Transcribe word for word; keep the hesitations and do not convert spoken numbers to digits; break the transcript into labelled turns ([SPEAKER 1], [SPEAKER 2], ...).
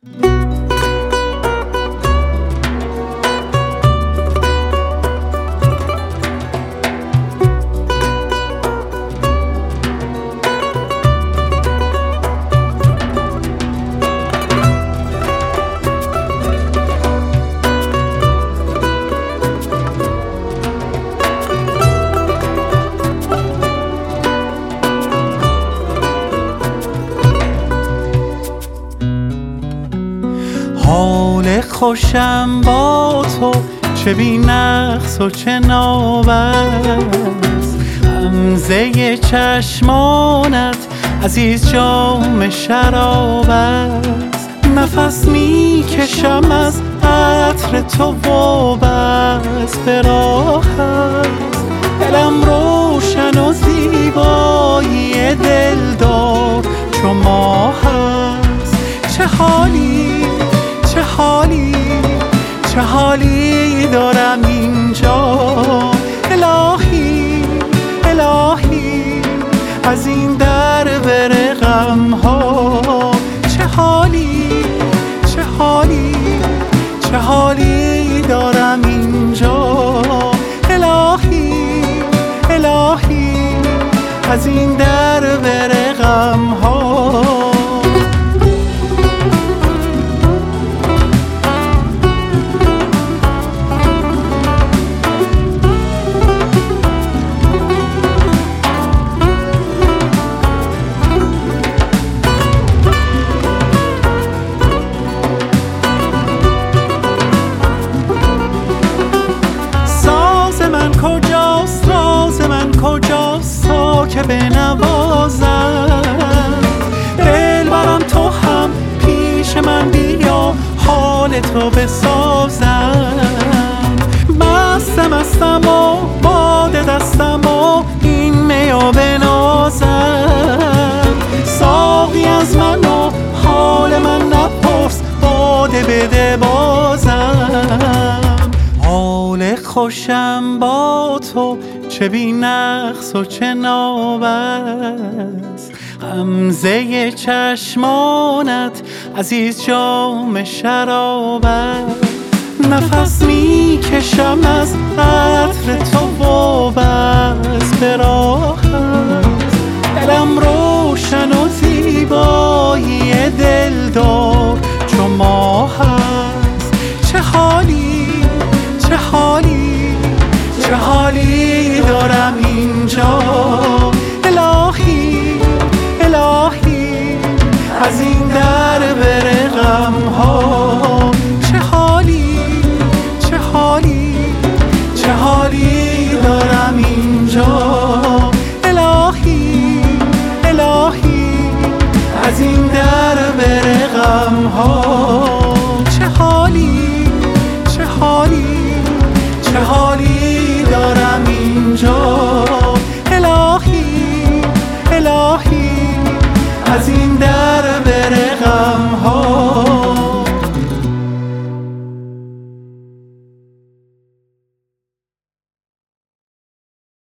[SPEAKER 1] حال خوشم با تو چه بی نقص و چه نابست، غمزه چشمانت عزیز جام شراب است. نفس می کشم از عطر تو و بس به راه است، دلم روشن و زیبایی دلدار چو ماه است. چه حالی چه حالی چه حالی دارم اینجا، الهی الهی از این در بر غم ها. چه حالی چه حالی چه حالی دارم اینجا، الهی الهی از این در بر غم ها. کجاست راز من کجاست تا که بنوازم، دلبرم تو هم پیش من بیا حال تو بسازم. مستم استم و باده دستم و این میا بنازم، ساقی از من و حال من نپرس باده بده بازم. حال خوشم با تو چه بی نقص و چه نابست، غمزه چشمانت عزیز جام شراب است. نفس می کشم از عطر تو و بس به راه است، دلم روشن و زیبایی دلدار